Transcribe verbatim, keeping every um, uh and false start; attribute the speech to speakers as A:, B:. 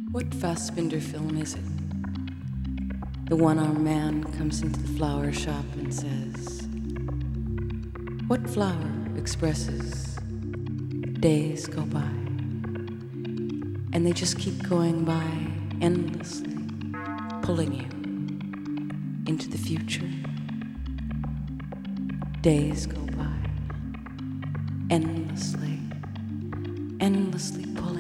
A: What Fassbinder film is it? The one-armed man comes into the flower shop and says, "What flower expresses days go by?" And they just keep going by endlessly, pulling you into the future. Days go by endlessly, endlessly pulling.